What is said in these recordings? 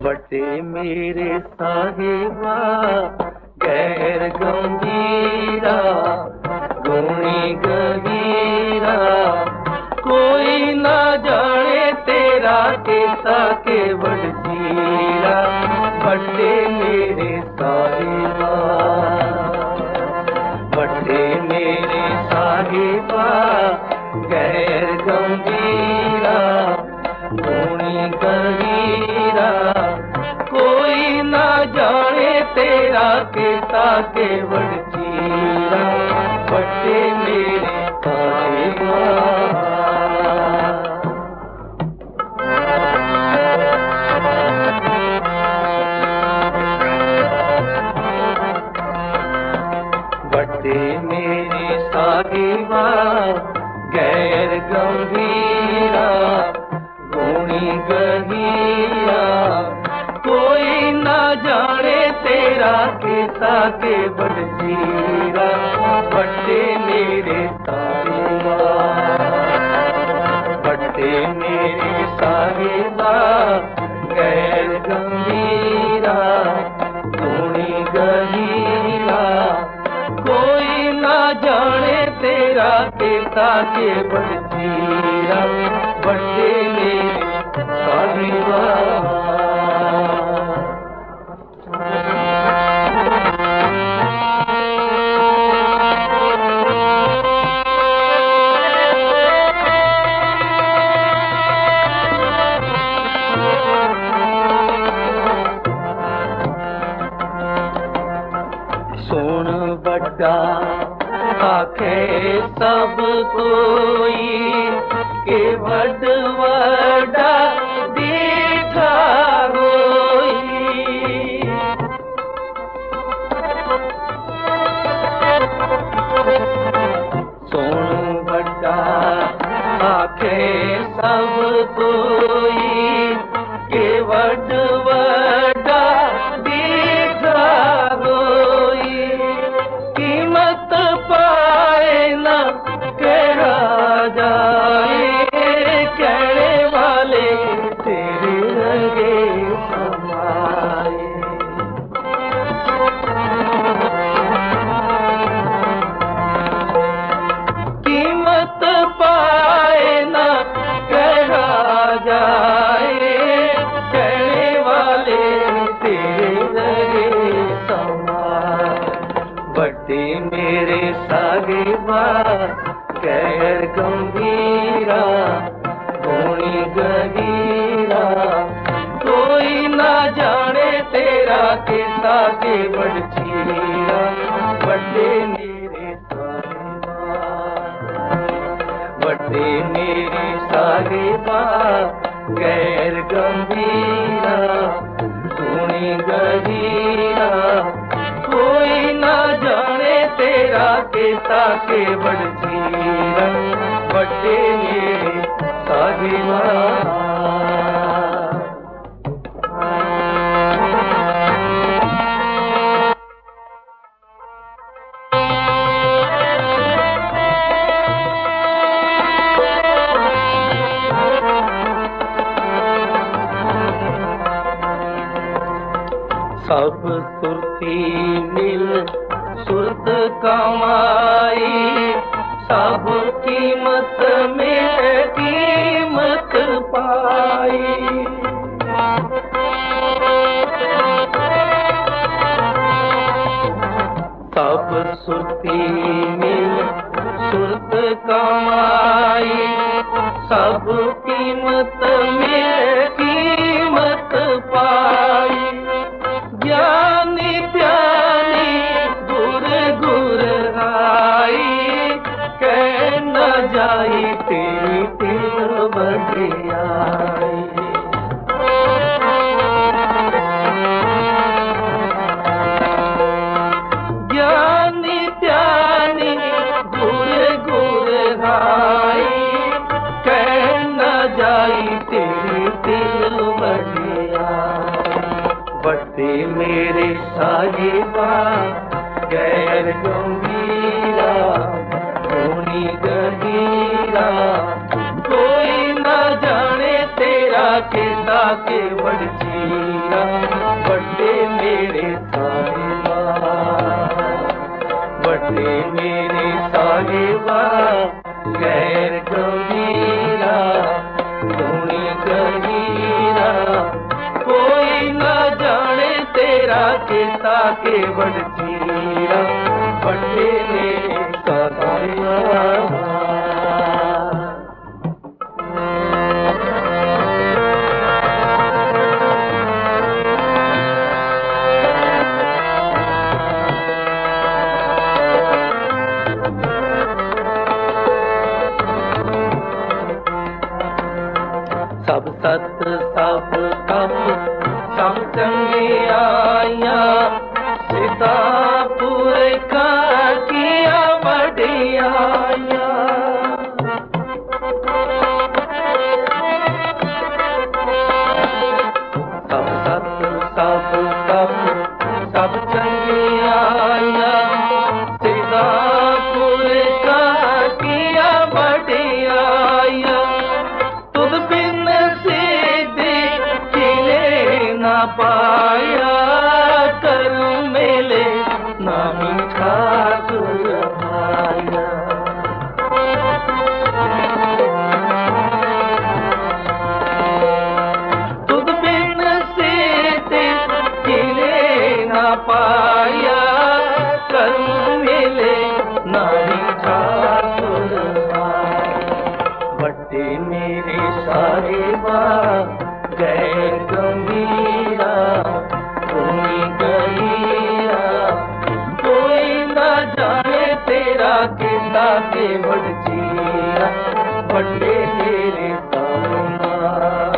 बटे मेरे साहिबा गैर गंभीरा गुणी गहीरा, कोई ना जाने तेरा कैसा केवल जीरा। बटे मेरे साहिबा, बटे मेरे साहिबा गैर गंभीरा गुणी गहीरा, कोई ना जाने तेरा कैसा केवल जीरा। बटे मेरे साहिबा, बटे मेरे साहिबा गैर गंभीरा गुणी गहीरा, कोई ना जाने तेरा कैसा केवल जीरा। बटे मेरे साहिबा, बटे मेरे साहिबा गैर गंभीरा गुणी गहीरा, कोई ना जाने तेरा कैसा केवल जीरा। बटे मेरे साहिबा, सुन बड़ा आखे सब कोई के वड वड़ा दीठा होई। सुन बड़ा आखे सब कोई के वड वड़ा दीठा होई, कीमत पाए न कहा जाए, कहने वाले तेरे रंगे समाए। कीमत पाए न कहा जाए, कहने वाले तेरे रंगे समाए। बटे मेरे साहिबा गैर गंभीरा गुणी गहीरा, कोई ना जाने तेरा कैसा केवल जीरा। बटे मेरे साहिबा, बटे मेरे साहिबा गैर गंभीरा गुणी गहीरा, कोई ना जाने तेरा कैसा केवल जीरा। बटे मेरे साहिबा, सब सुरती मिल सुरत कमाई, सब कीमत में कीमत पाई। सब सुरती मिल सुरत कमाई, सब कीमत में कीमत पाई। ज्ञानी ध्यानी गुर गुर आई, कह न जाई तेरी तिल बगियाई। ज्ञानी ध्यानी गुर गुर आई, कह न जाई तेरी तिल बगियाई। बटे मेरे साहिबा गैर गंभीरा गुणी गहीरा, कोई ना जाने तेरा कैसा केवल जीरा। गंभीरा बड़े मेरे साहिबा, बड़े मेरे साहिबा गैर गंभीरा धूनी गहीरा, कोई न जाने तेरा केता के बड़ चीरा बड़े मेरे साहिबा। सब सत सब कप सब चंगियाया सीता पूरे का किया बढ़ियाया, सब सत सब कप सब चंगियाया सीता पूरे का किया बढ़ियाया, तुद बिन पाया कर मेले नामी ठाकुर भाया, तुद बिन सीते किले ना पाया कर मेले नामी ठाकुर भाया, बड़े मेरे साहिबा गैर गंभीरा धूनी गहीरा, कोई न जाने तेरा केता के बड़ चीरा बड़े मेरे साहिबा,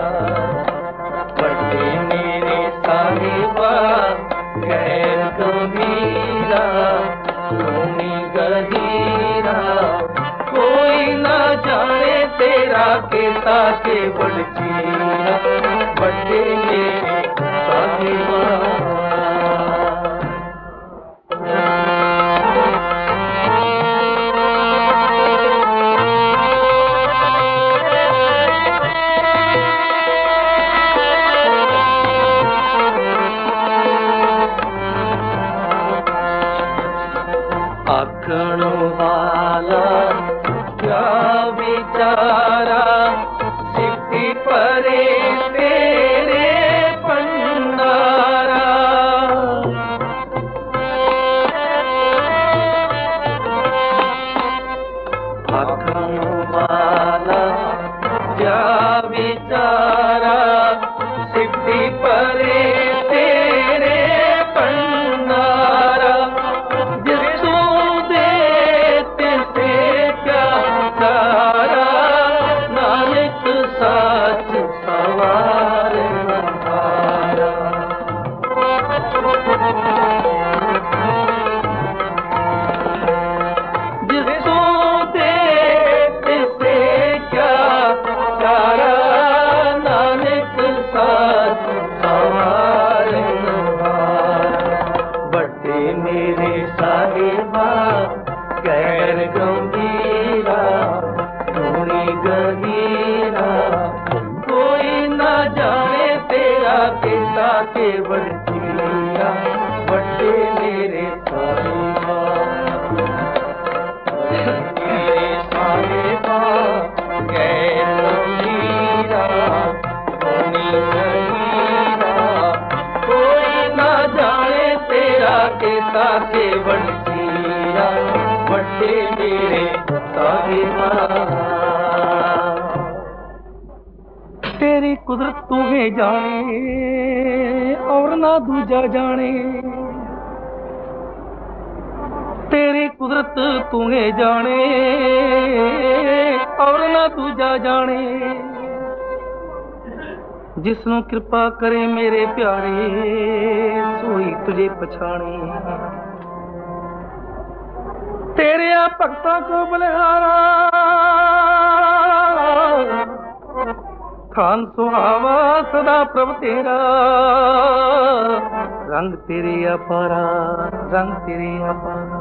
बड़े मेरे साहिबा गैर गंभीरा धूनी गहीरा, कोई न जाने तेरा केता के बड़ चीरा बड़े मेरे साहिबा। आखण वाला क्या विचारा सिद्धि परे तेरे भंडारा, आखण वाला क्या विचारा सिद्धि परे तेरे भंडारा, जिसको देते से क्या चारा नानक साच सवार नहारा, जिसको देते से क्या चारा नानक साच सवार नहारा, बड़े मेरे साहिबा गैर गंभीरा धूनी गहीरा, कोई न जाने तेरा केता के बड़ चीरा बड़े मेरे साहिबा, मेरे साहिबा गैर गंभीरा धूनी गहीरा, कोई न जाने तेरा केता के बड़ चीरा बड़े मेरे साहिबा। तेरी कुदरत तुम्हें जाने और ना दूजा जाने, तेरी कुदरत तुम्हें जाने और ना दूजा जाने, जिसनु कृपा करे मेरे प्यारे सोई तुझे पछाने, तेरे आ भक्तों को बलिहारा खान सुहावा सदा प्रभ तेरा, रंग तेरे अपारा रंग तेरे अपारा,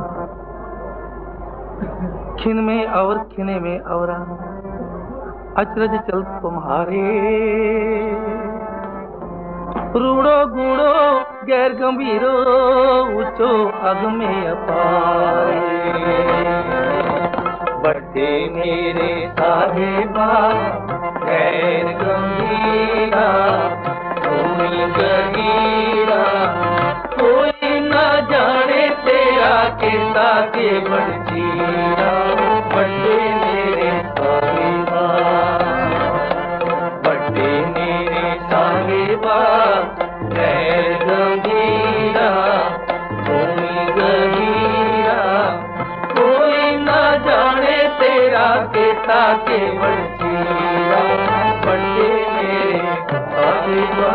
खिन में और खिने में अवरा अचरज चल तुम्हारे, रूड़ो गूड़ो गैर गंभीरो ऊंचो अगमे अपारे। बड़े मेरे साहिबा गैर गंभीरा भूमि गहीरा, कोई न जाने तेरा केता के बड़चीरा। बड़े मेरे साहिबा, बड़े मेरे साहिबा गैर गंभीरा भूमि गहीरा, कोई न जाने तेरा केता के बड़चीरा। बड़े मेरे साहिबा।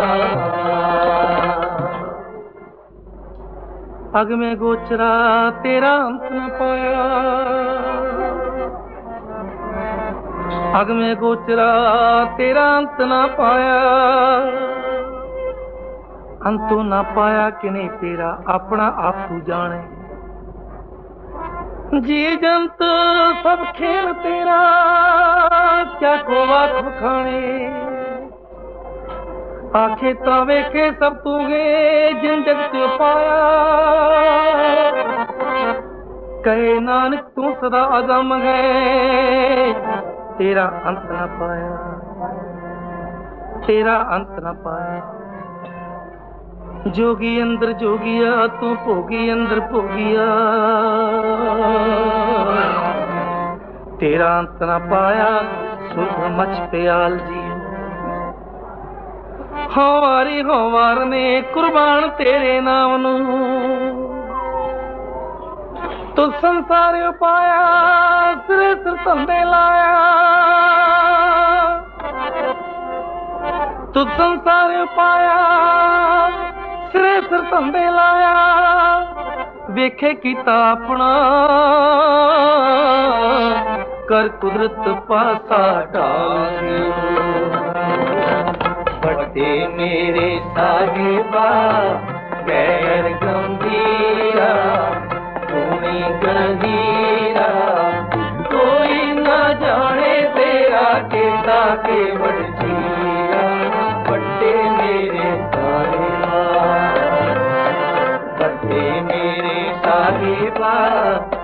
अग में गोचरा तेरा अंत न पाया, अग में गोचरा तेरा अंत न पाया। अंतों ना पाया किने तेरा अपना आप तू जाने। जी जंत सब खेल तेरा क्या को वाक खाने। आखे ता वेखे सब तू गे जिन जगत पाया। कहे नानक तू सदा अदम है, तेरा अंत न पाया, तेरा अंत न पाया। जोगी अंदर जोगिया तू भोगी अंदर भोगिया, तेरा अंत न पाया सुख मच प्याल जी। होवारी होवार ने कुर्बान तेरे नाम नू, तू संसार पाया सिर सिर धंधे लाया। तू संसार पाया सिरे सिर धंधे लाया। वेखे कीता अपना कर कुदरत पासा डाल। बड़े मेरे साहिबा गैर गंभीरा भूमि गहीरा, कोई न जाने तेरा केता के बड़चीरा। बड़े मेरे साहिबा, बड़े मेरे साहिबा